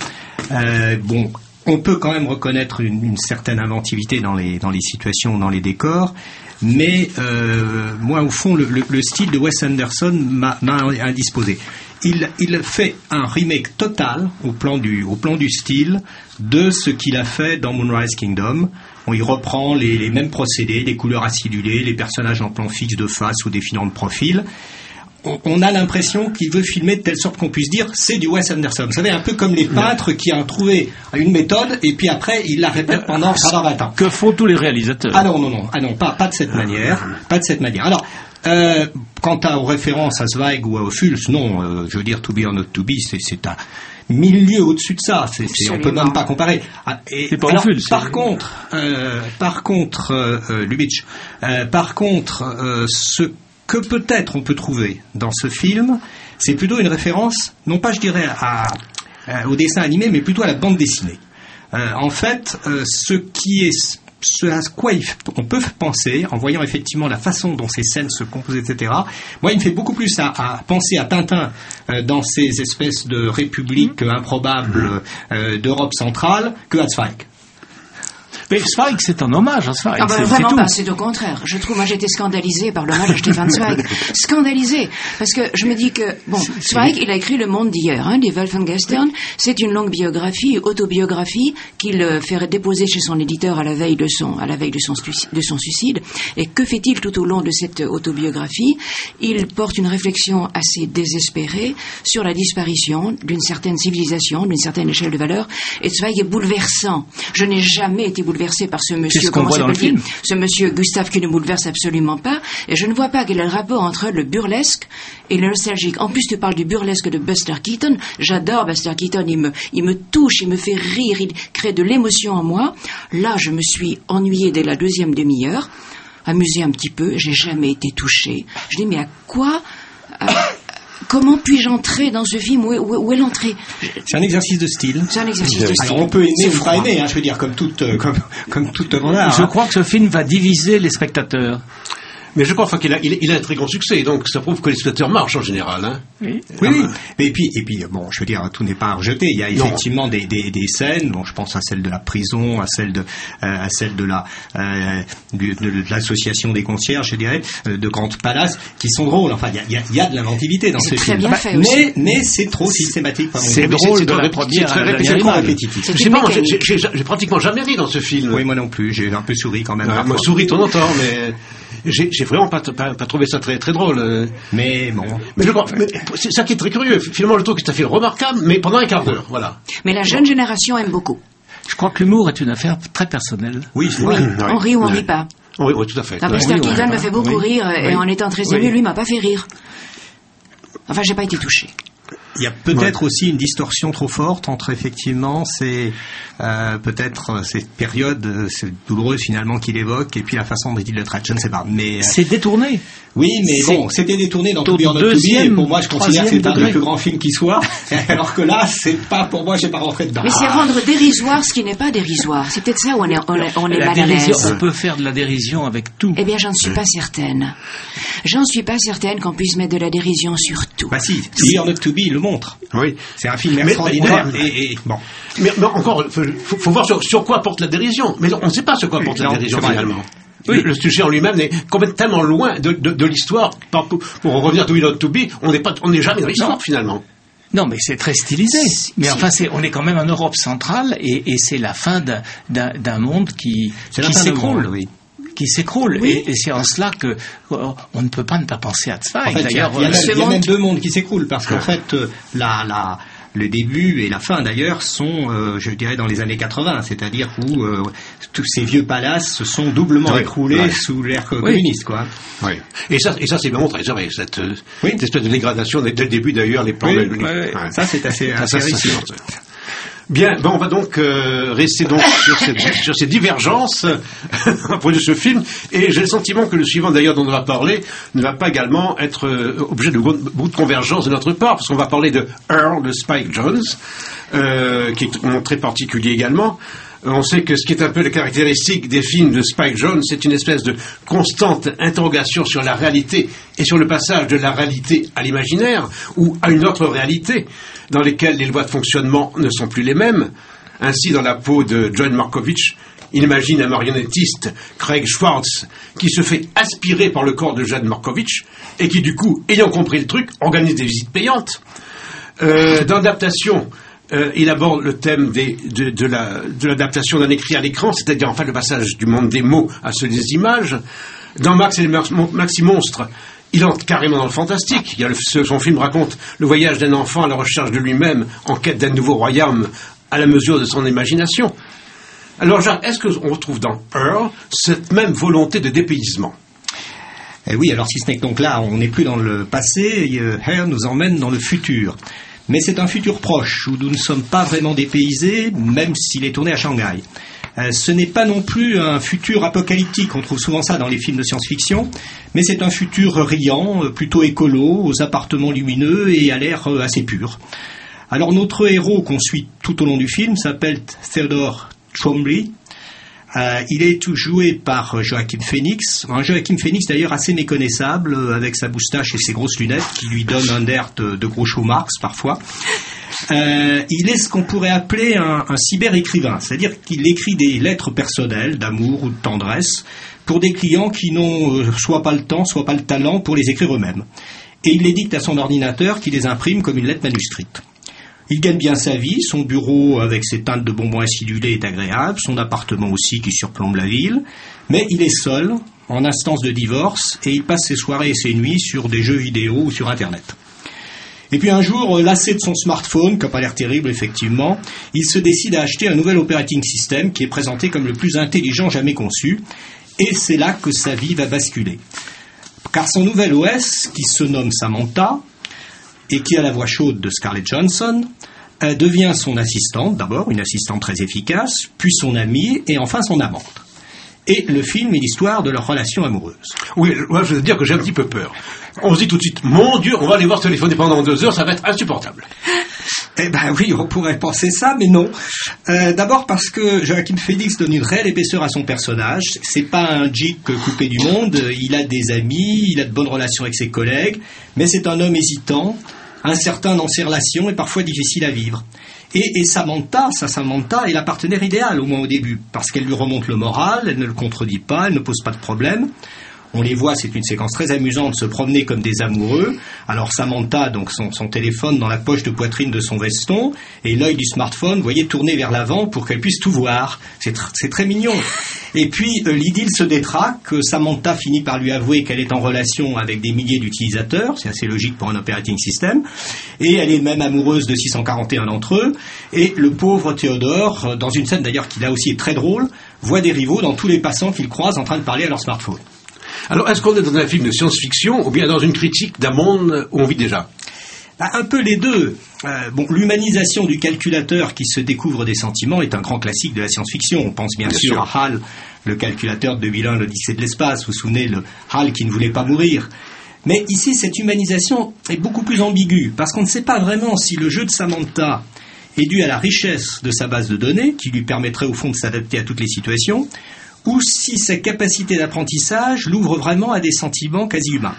On peut quand même reconnaître une certaine inventivité dans les situations, dans les décors. mais moi, au fond, le style de Wes Anderson m'a indisposé. Il fait un remake total au plan du style de ce qu'il a fait dans Moonrise Kingdom. Il reprend les mêmes procédés, les couleurs acidulées, les personnages en plan fixe de face ou défilant de profil. On a l'impression qu'il veut filmer de telle sorte qu'on puisse dire c'est du Wes Anderson. Vous savez, un peu comme les peintres qui ont trouvé une méthode et puis après ils la répètent pendant 20 ans. Que font tous les réalisateurs? Ah non, pas de cette manière. Pas de cette manière. Alors, quant aux références à Zweig ou à Ophuls, non, je veux dire To Be or Not To Be, c'est un milieu au-dessus de ça. On peut même pas comparer. C'est pas Ophuls. Par contre, Lubitsch, ce que peut-être on peut trouver dans ce film, c'est plutôt une référence, non pas je dirais au dessin animé, mais plutôt à la bande dessinée. En fait, ce à quoi on peut penser, en voyant effectivement la façon dont ces scènes se composent, etc. Moi, il me fait beaucoup plus à penser à Tintin dans ces espèces de républiques improbables d'Europe centrale que à Zweig. Mais Zweig, c'est un hommage à Zweig. Ah ben, vraiment pas, c'est au contraire. Je trouve, moi j'étais scandalisée par l'hommage à Stefan Zweig. Scandalisée. Parce que je me dis que, Zweig, il a écrit Le Monde d'hier, Die Welt von gestern. C'est une longue biographie, autobiographie, qu'il fait déposer chez son éditeur à la veille de son suicide. Et que fait-il tout au long de cette autobiographie? Il porte une réflexion assez désespérée sur la disparition d'une certaine civilisation, d'une certaine échelle de valeur. Et Zweig est bouleversant. Je n'ai jamais été bouleversé par ce monsieur, comment s'appelle-t-il? Ce monsieur Gustave qui ne bouleverse absolument pas, et je ne vois pas quel est le rapport entre le burlesque et le nostalgique. En plus, tu parles du burlesque de Buster Keaton. J'adore Buster Keaton, il me touche, il me fait rire, il crée de l'émotion en moi. Là, je me suis ennuyée dès la deuxième demi-heure, amusée un petit peu, j'ai jamais été touchée. Je dis, mais à quoi comment puis-je entrer dans ce film? Où est l'entrée? C'est un exercice de style. C'est un exercice de style. Alors on peut aimer ou pas aimer, je veux dire, comme toute œuvre d'art. Je crois que ce film va diviser les spectateurs. Mais je crois qu'il a un très grand succès, donc ça prouve que les spectateurs marchent en général. Hein. Oui. Et puis, bon, je veux dire, tout n'est pas à rejeter. Il y a effectivement des scènes. Bon, je pense à celle de la prison, à celle de l'association des concierges, je dirais, de Grand Palace, qui sont drôles. Enfin, il y a de l'inventivité dans ce film. Très bien fait aussi. Mais c'est trop systématique. C'est drôle de la première. C'est trop répétitif. J'ai pratiquement jamais ri dans ce film. Oui, moi non plus. J'ai un peu souri quand même. Moi, souris de temps en temps, mais. J'ai vraiment pas trouvé ça très très drôle. Mais bon. Mais je crois, c'est ça qui est très curieux. Finalement, le truc est tout à fait remarquable, mais pendant un quart d'heure, voilà. Mais la jeune génération aime beaucoup. Je crois que l'humour est une affaire très personnelle. Oui. On rit ou on rit pas. Oui, tout à fait. Buster Keaton me fait beaucoup rire, et en étant très ému, lui m'a pas fait rire. Enfin, j'ai pas été touché. Il y a peut-être aussi une distorsion trop forte entre effectivement peut-être ces périodes douloureuses finalement qu'il évoque et puis la façon dont il le traite. Je ne sais pas. Mais c'est détourné. Oui, mais bon, c'était détourné dans To Be or Not To Be. Et pour moi, je considère que c'est un des plus grands films qui soit. Alors que là, c'est pas pour moi, j'ai pas rentré dedans. Mais c'est rendre dérisoire ce qui n'est pas dérisoire. C'est peut-être ça où on est mal à l'aise. On peut faire de la dérision avec tout. Eh bien, j'en suis pas certaine. J'en suis pas certaine qu'on puisse mettre de la dérision sur tout. Bah si, To Be or Not To Be le montre. Oui. C'est un film extraordinaire. Bon. Mais encore, faut voir sur quoi porte la dérision. Mais on ne sait pas sur quoi porte la dérision finalement. Oui. Le sujet en lui-même est complètement loin de l'histoire. Pour revenir à To Be or Not To Be, on n'est jamais dans l'histoire finalement. Non, mais c'est très stylisé. Mais enfin, on est quand même en Europe centrale et c'est la fin d'un monde qui s'écroule. Oui. Qui s'écroule. Oui. Et c'est en cela que on ne peut pas ne pas penser à Zweig. En fait, d'ailleurs, il y a même deux mondes qui s'écroulent parce qu'en fait, le début et la fin d'ailleurs sont, je dirais, dans les années 80, c'est-à-dire où tous ces vieux palaces se sont doublement écroulés sous l'ère communiste, quoi. Oui. Et ça c'est bien montré, c'est vrai, cette espèce de dégradation dès le début d'ailleurs, les plans. Ça c'est assez réussi. Bien, on va donc rester donc sur ces divergences à propos de ce film, et j'ai le sentiment que le suivant d'ailleurs dont on va parler ne va pas également être objet de beaucoup de convergence de notre part, parce qu'on va parler de Earl de Spike Jonze, qui est un très particulier également. On sait que ce qui est un peu la caractéristique des films de Spike Jonze, c'est une espèce de constante interrogation sur la réalité et sur le passage de la réalité à l'imaginaire ou à une autre réalité dans lesquelles les lois de fonctionnement ne sont plus les mêmes. Ainsi, dans la peau de John Malkovich, Il imagine un marionnettiste, Craig Schwartz, qui se fait aspirer par le corps de Jane Markovitch et qui, du coup, ayant compris le truc, organise des visites payantes. Dans l'adaptation, il aborde le thème de l'adaptation d'un écrit à l'écran, c'est-à-dire en fait le passage du monde des mots à celui des images. Dans Max et les Maxi Monstres, il entre carrément dans le fantastique. Son film raconte le voyage d'un enfant à la recherche de lui-même, en quête d'un nouveau royaume, à la mesure de son imagination. Alors Jacques, est-ce qu'on retrouve dans Her cette même volonté de dépaysement ? Oui, alors si ce n'est que donc là, on n'est plus dans le passé, Her nous emmène dans le futur. Mais c'est un futur proche, où nous ne sommes pas vraiment dépaysés, même s'il est tourné à Shanghai. Ce n'est pas non plus un futur apocalyptique, on trouve souvent ça dans les films de science-fiction, mais c'est un futur riant, plutôt écolo, aux appartements lumineux et à l'air assez pur. Alors notre héros qu'on suit tout au long du film s'appelle Theodore Twombly. Il est joué par Joaquin Phoenix, un Joaquin Phoenix d'ailleurs assez méconnaissable, avec sa moustache et ses grosses lunettes qui lui donnent un air de gros show Marx parfois. Il est ce qu'on pourrait appeler un cyber-écrivain, c'est-à-dire qu'il écrit des lettres personnelles d'amour ou de tendresse pour des clients qui n'ont soit pas le temps, soit pas le talent pour les écrire eux-mêmes. Et il les dicte à son ordinateur qui les imprime comme une lettre manuscrite. Il gagne bien sa vie, son bureau avec ses teintes de bonbons acidulés est agréable, son appartement aussi qui surplombe la ville, mais il est seul, en instance de divorce, et il passe ses soirées et ses nuits sur des jeux vidéo ou sur Internet. Et puis un jour, lassé de son smartphone, qui n'a pas l'air terrible effectivement, il se décide à acheter un nouvel operating system qui est présenté comme le plus intelligent jamais conçu, et c'est là que sa vie va basculer. Car son nouvel OS, qui se nomme Samantha, et qui a la voix chaude de Scarlett Johansson, devient son assistante, d'abord une assistante très efficace, puis son amie, et enfin son amante. Et le film est l'histoire de leur relation amoureuse. Oui, moi je veux dire que j'ai un petit peu peur. On se dit tout de suite, mon Dieu, on va aller voir téléphoner pendant 2 heures, ça va être insupportable. Eh ben oui, on pourrait penser ça, mais non. D'abord parce que Joaquin Phoenix donne une réelle épaisseur à son personnage. C'est pas un geek coupé du monde, il a des amis, il a de bonnes relations avec ses collègues, mais c'est un homme hésitant, incertain dans ses relations et parfois difficile à vivre. Et Samantha est la partenaire idéale, au moins au début, parce qu'elle lui remonte le moral, elle ne le contredit pas, elle ne pose pas de problème. On les voit, c'est une séquence très amusante, se promener comme des amoureux. Alors Samantha, donc son téléphone dans la poche de poitrine de son veston, et l'œil du smartphone, vous voyez, tourné vers l'avant pour qu'elle puisse tout voir. C'est très mignon. Et puis l'idylle se détraque, Samantha finit par lui avouer qu'elle est en relation avec des milliers d'utilisateurs, c'est assez logique pour un operating system, et elle est même amoureuse de 641 d'entre eux, et le pauvre Théodore, dans une scène d'ailleurs qui là aussi est très drôle, voit des rivaux dans tous les passants qu'il croise en train de parler à leur smartphone. Alors, est-ce qu'on est dans un film de science-fiction ou bien dans une critique d'un monde où on vit déjà ? Un peu les deux. L'humanisation du calculateur qui se découvre des sentiments est un grand classique de la science-fiction. On pense bien sûr à HAL, le calculateur de 2001, l'Odyssée de l'espace. Vous vous souvenez, le HAL qui ne voulait pas mourir. Mais ici, cette humanisation est beaucoup plus ambiguë, parce qu'on ne sait pas vraiment si le jeu de Samantha est dû à la richesse de sa base de données, qui lui permettrait au fond de s'adapter à toutes les situations, ou si sa capacité d'apprentissage l'ouvre vraiment à des sentiments quasi humains.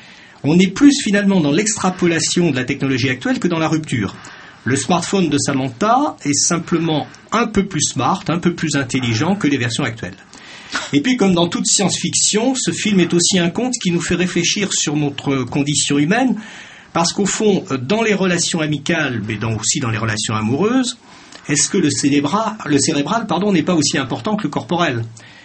On est plus finalement dans l'extrapolation de la technologie actuelle que dans la rupture. Le smartphone de Samantha est simplement un peu plus smart, un peu plus intelligent que les versions actuelles. Et puis, comme dans toute science-fiction, ce film est aussi un conte qui nous fait réfléchir sur notre condition humaine, parce qu'au fond, dans les relations amicales, mais aussi dans les relations amoureuses, est-ce que le cérébral, n'est pas aussi important que le corporel ?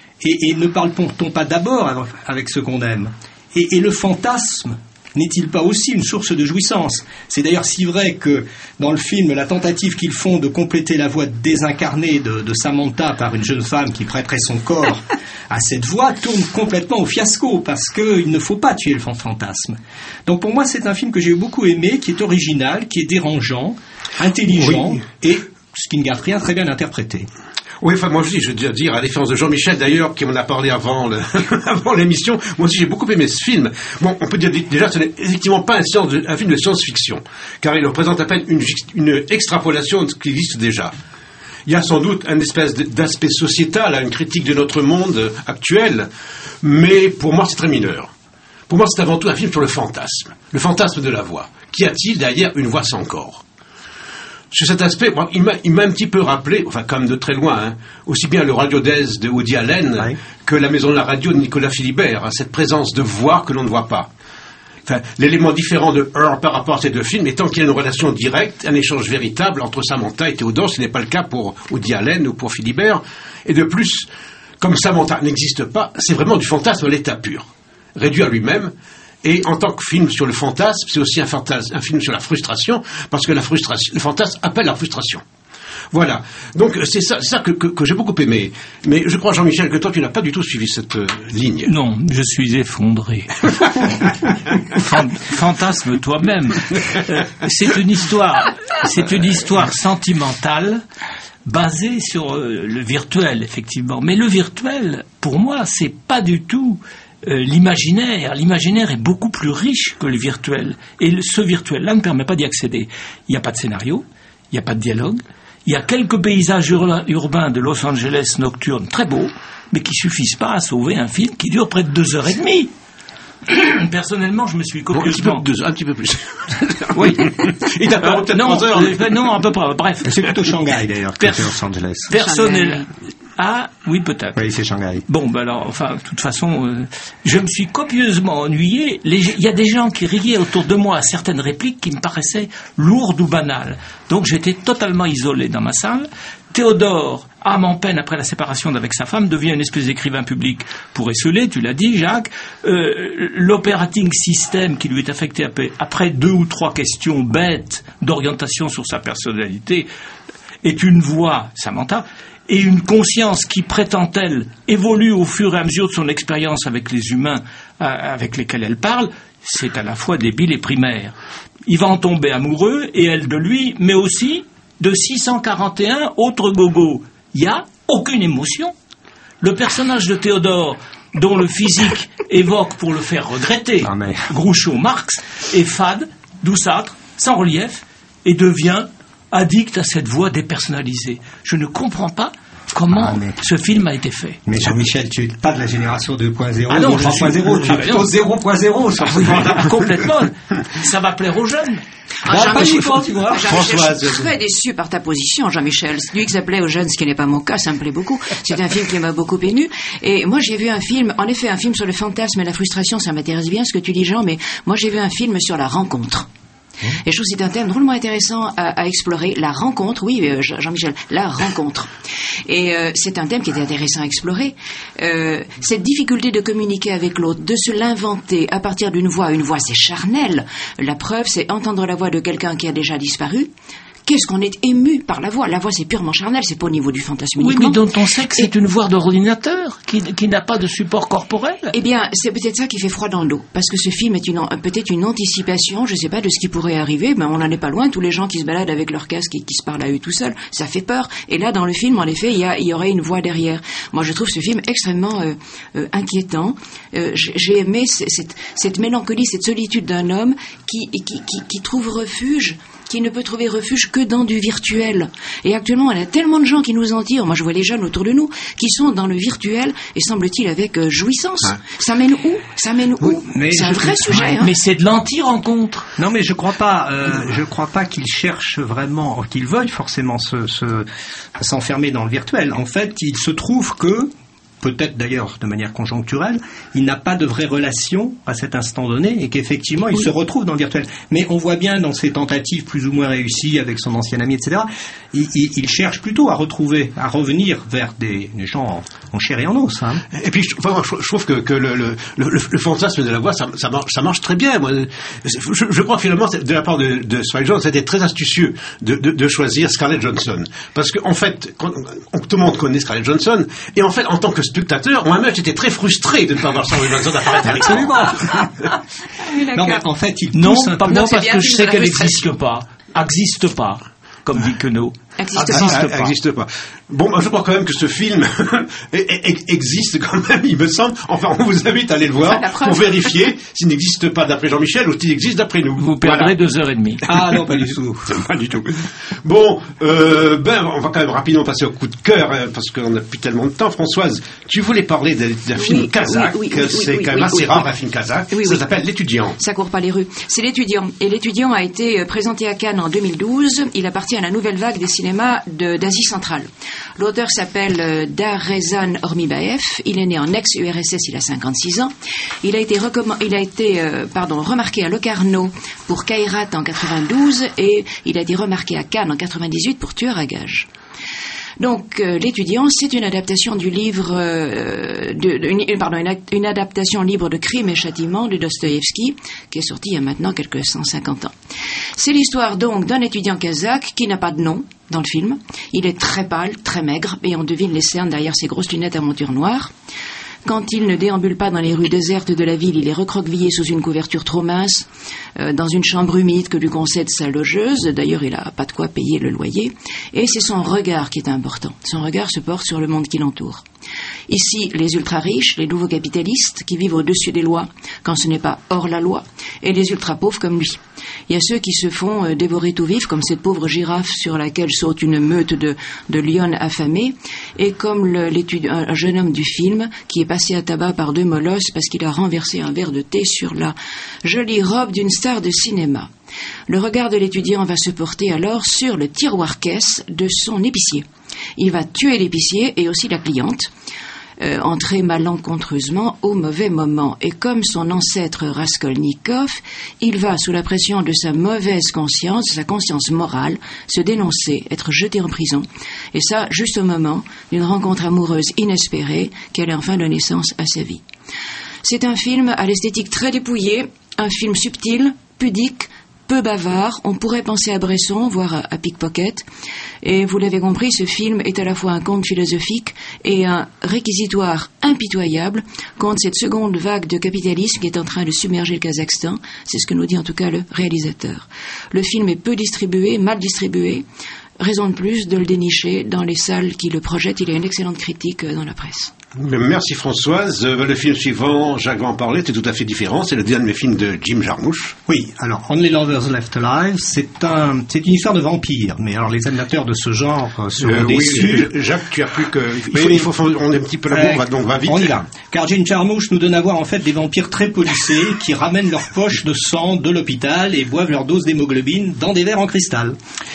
Et ne parle-t-on pas d'abord avec ce qu'on aime ? Et le fantasme n'est-il pas aussi une source de jouissance ? C'est d'ailleurs si vrai que dans le film, la tentative qu'ils font de compléter la voix désincarnée de Samantha par une jeune femme qui prêterait son corps à cette voix tourne complètement au fiasco, parce qu'il ne faut pas tuer le fantasme. Donc pour moi, c'est un film que j'ai beaucoup aimé, qui est original, qui est dérangeant, intelligent, et, ce qui ne gâte rien, très bien interprété. Oui, enfin, moi aussi, je dois dire, à la différence de Jean-Michel, d'ailleurs, qui m'en a parlé avant l'émission, moi aussi, j'ai beaucoup aimé ce film. Bon, on peut dire déjà, ce n'est effectivement pas un film de science-fiction, car il représente à peine une extrapolation de ce qui existe déjà. Il y a sans doute un espèce d'aspect sociétal, une critique de notre monde actuel, mais pour moi, c'est très mineur. Pour moi, c'est avant tout un film sur le fantasme de la voix. Qu'y a-t-il derrière une voix sans corps ? sur cet aspect, bon, il m'a un petit peu rappelé, enfin comme de très loin, hein, aussi bien le Radio Days de Woody Allen que La Maison de la Radio de Nicolas Philibert, hein, cette présence de voix que l'on ne voit pas. Enfin, l'élément différent de Earl par rapport à ces deux films étant qu'il y a une relation directe, un échange véritable entre Samantha et Théodore, ce n'est pas le cas pour Woody Allen ou pour Philibert. Et de plus, comme Samantha n'existe pas, c'est vraiment du fantasme à l'état pur, réduit à lui-même. Et en tant que film sur le fantasme, c'est aussi un film sur la frustration, parce que le fantasme appelle la frustration. Voilà. Donc c'est ça que j'ai beaucoup aimé. Mais je crois, Jean-Michel, que toi tu n'as pas du tout suivi cette ligne. Non, je suis effondré. Fantasme toi-même. C'est une histoire sentimentale basée sur le virtuel, effectivement. Mais le virtuel, pour moi, c'est pas du tout l'imaginaire. L'imaginaire est beaucoup plus riche que le virtuel. Et ce virtuel-là ne permet pas d'y accéder. Il n'y a pas de scénario, il n'y a pas de dialogue. Il y a quelques paysages urbains de Los Angeles nocturnes très beaux, mais qui suffisent pas à sauver un film qui dure près de 2h30. Personnellement, je me suis copieusement... Un petit peu plus. Oui. Il n'a pas peut-être 3 heures. Non, à peu près. Bref. C'est plutôt Shanghai, d'ailleurs, que Los Angeles. Personnellement... Ah, oui, peut-être. Oui, c'est Shanghai. Bon, ben alors, enfin, de toute façon, je me suis copieusement ennuyé. Il y a des gens qui riaient autour de moi à certaines répliques qui me paraissaient lourdes ou banales. Donc, j'étais totalement isolé dans ma salle. Théodore, âme en peine après la séparation d'avec sa femme, devient une espèce d'écrivain public pour esseler, tu l'as dit, Jacques. L'operating system qui lui est affecté après 2 ou 3 questions bêtes d'orientation sur sa personnalité est une voix, Samantha, et une conscience qui, prétend-elle, évolue au fur et à mesure de son expérience avec les humains avec lesquels elle parle, c'est à la fois débile et primaire. Il va en tomber amoureux, et elle de lui, mais aussi de 641 autres gogos. Il n'y a aucune émotion. Le personnage de Théodore, dont le physique évoque pour le faire regretter Groucho Marx, est fade, douceâtre, sans relief, et devient addict à cette voix dépersonnalisée. Je ne comprends pas comment ce film a été fait. Mais Jean-Michel, tu n'es pas de la génération 2.0 ah non, 3.0, tu es plutôt 0.0. Complètement. Ça va plaire aux jeunes. Tu vois. Je suis très déçu par ta position, Jean-Michel. Celui que ça plaît aux jeunes, ce qui n'est pas mon cas, ça me plaît beaucoup. C'est un film qui m'a beaucoup ému. Et moi, j'ai vu un film, en effet, un film sur le fantasme et la frustration, ça m'intéresse bien ce que tu dis, Jean, mais moi, j'ai vu un film sur la rencontre. Et je trouve que c'est un thème drôlement intéressant à explorer. La rencontre, oui, Jean-Michel, la rencontre. Et c'est un thème qui est intéressant à explorer. Cette difficulté de communiquer avec l'autre, de se l'inventer à partir d'une voix. Une voix, c'est charnel. La preuve, c'est entendre la voix de quelqu'un qui a déjà disparu. Qu'est-ce qu'on est ému par la voix. La voix, c'est purement charnel, c'est pas au niveau du fantasme uniquement. Oui, mais dont on sait que c'est une voix d'ordinateur, qui n'a pas de support corporel. Eh bien, c'est peut-être ça qui fait froid dans le dos. Parce que ce film est peut-être une anticipation, je sais pas, de ce qui pourrait arriver. Ben, on n'en est pas loin. Tous les gens qui se baladent avec leur casque et qui se parlent à eux tout seuls, ça fait peur. Et là, dans le film, en effet, il y aurait une voix derrière. Moi, je trouve ce film extrêmement inquiétant. J'ai aimé cette mélancolie, cette solitude d'un homme qui trouve refuge, qui ne peut trouver refuge que dans du virtuel. Et actuellement, il y a tellement de gens qui nous en tirent. Moi, je vois les jeunes autour de nous qui sont dans le virtuel et semble-t-il avec jouissance. Ouais. Ça mène où ? C'est un vrai sujet. Mais c'est de l'anti-rencontre. Non, mais je crois pas. Je crois pas qu'ils cherchent vraiment, qu'ils veuillent forcément s'enfermer dans le virtuel. En fait, il se trouve que, peut-être d'ailleurs de manière conjoncturelle, il n'a pas de vraie relation à cet instant donné et qu'effectivement il se retrouve dans le virtuel. Mais on voit bien dans ses tentatives plus ou moins réussies avec son ancien ami, etc., il cherche plutôt à revenir vers des gens en chair et en os. Hein. Et puis je trouve que le fantasme de la voix, ça marche très bien. Moi, je crois que finalement, de la part de Spike Jonze, c'était très astucieux de choisir Scarlett Johansson. Parce qu'en fait, tout le monde connaît Scarlett Johansson, et en fait, en tant que spectateur, moi-même, j'étais très frustré de ne pas voir Scarlett Johansson apparaître à l'écran. Non, mais en fait, non, pas moi, parce que je sais qu'elle n'existe pas, comme dit Queneau. N'existe pas. Bon, moi, je crois quand même que ce film existe quand même, il me semble. Enfin, on vous invite à aller le voir pour vérifier s'il n'existe pas d'après Jean-Michel ou s'il existe d'après nous. Vous perdrez 2h30. Ah non, pas du tout. Pas du tout. Bon, on va quand même rapidement passer au coup de cœur, hein, parce qu'on n'a plus tellement de temps. Françoise, tu voulais parler d'un film kazakh. C'est quand même assez rare, un film kazakh. Ça s'appelle L'étudiant. Ça court pas les rues. C'est L'étudiant. Et L'étudiant a été présenté à Cannes en 2012. Il appartient à la nouvelle vague des cinémas d'Asie centrale. L'auteur s'appelle Darezan Ormibaev. Il est né en ex-URSS, il a 56 ans. Il a été remarqué à Locarno pour Kairat en 92 et il a été remarqué à Cannes en 98 pour Tueur à gages. Donc, L'étudiant, c'est une adaptation du livre, une adaptation libre de Crime et Châtiment de Dostoïevski, qui est sorti il y a maintenant quelques 150 ans. C'est l'histoire donc d'un étudiant kazakh qui n'a pas de nom dans le film. Il est très pâle, très maigre, et on devine les cernes derrière ses grosses lunettes à monture noire. Quand il ne déambule pas dans les rues désertes de la ville, il est recroquevillé sous une couverture trop mince, dans une chambre humide que lui concède sa logeuse. D'ailleurs, il n'a pas de quoi payer le loyer. Et c'est son regard qui est important. Son regard se porte sur le monde qui l'entoure. Ici, les ultra-riches, les nouveaux capitalistes qui vivent au-dessus des lois, quand ce n'est pas hors la loi, et les ultra-pauvres comme lui. Il y a ceux qui se font dévorer tout vif, comme cette pauvre girafe sur laquelle saute une meute de lionnes affamés, et comme un jeune homme du film qui est passé à tabac par 2 molosses parce qu'il a renversé un verre de thé sur la jolie robe d'une star de cinéma. Le regard de l'étudiant va se porter alors sur le tiroir-caisse de son épicier. Il va tuer l'épicier et aussi la cliente, entrée malencontreusement au mauvais moment. Et comme son ancêtre Raskolnikov, il va, sous la pression de sa mauvaise conscience, sa conscience morale, se dénoncer, être jeté en prison. Et ça, juste au moment d'une rencontre amoureuse inespérée qui allait enfin donner naissance à sa vie. C'est un film à l'esthétique très dépouillée, un film subtil, pudique, peu bavard. On pourrait penser à Bresson, voire à Pickpocket. Et vous l'avez compris, ce film est à la fois un conte philosophique et un réquisitoire impitoyable contre cette seconde vague de capitalisme qui est en train de submerger le Kazakhstan. C'est ce que nous dit en tout cas le réalisateur. Le film est peu distribué, mal distribué. Raison de plus de le dénicher dans les salles qui le projettent. Il a une excellente critique dans la presse. Merci Françoise. Le film suivant, Jacques va en parler, c'est tout à fait différent. C'est le dernier film de Jim Jarmusch. Oui, alors Only Lovers Left Alive, c'est une histoire de vampire. Mais alors les amateurs de ce genre seront déçus. Oui, Jacques, tu as plus que... on est un petit peu là-bas, donc va vite. On y va. Car Jim Jarmusch nous donne à voir en fait des vampires très policés qui ramènent leurs poches de sang de l'hôpital et boivent leur dose d'hémoglobine dans des verres en cristal.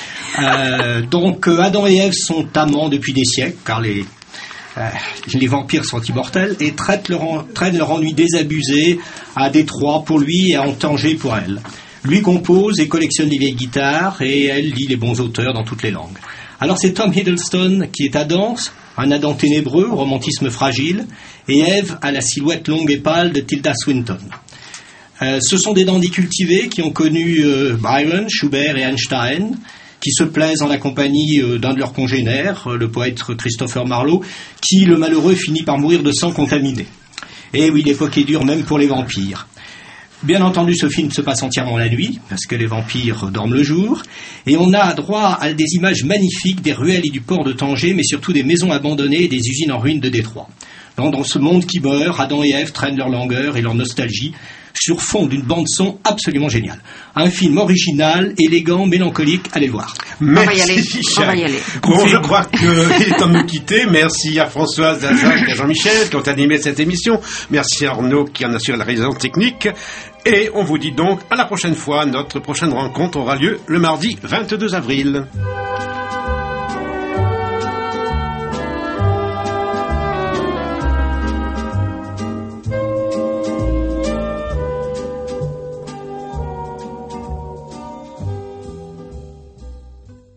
Donc Adam et Ève sont amants depuis des siècles, car les vampires sont immortels et traînent leur ennui désabusé à Détroit pour lui et à Tanger pour elle. Lui compose et collectionne les vieilles guitares et elle lit les bons auteurs dans toutes les langues. Alors c'est Tom Hiddleston qui est Adam, un Adam ténébreux, au romantisme fragile, et Ève à la silhouette longue et pâle de Tilda Swinton. Ce sont des dandys cultivés qui ont connu Byron, Schubert et Einstein, qui se plaisent en la compagnie d'un de leurs congénères, le poète Christopher Marlowe, qui, le malheureux, finit par mourir de sang contaminé. Et oui, l'époque est dure même pour les vampires. Bien entendu, ce film se passe entièrement la nuit, parce que les vampires dorment le jour, et on a droit à des images magnifiques des ruelles et du port de Tanger, mais surtout des maisons abandonnées et des usines en ruine de Détroit. Dans ce monde qui meurt, Adam et Ève traînent leur langueur et leur nostalgie sur fond d'une bande-son absolument géniale. Un film original, élégant, mélancolique, allez le voir. Merci, on va y aller. Bon, je crois qu'il est temps de nous quitter. Merci à Françoise, à Jacques et à Jean-Michel qui ont animé cette émission. Merci à Arnaud qui en assure la réalisation technique. Et on vous dit donc à la prochaine fois. Notre prochaine rencontre aura lieu le mardi 22 avril.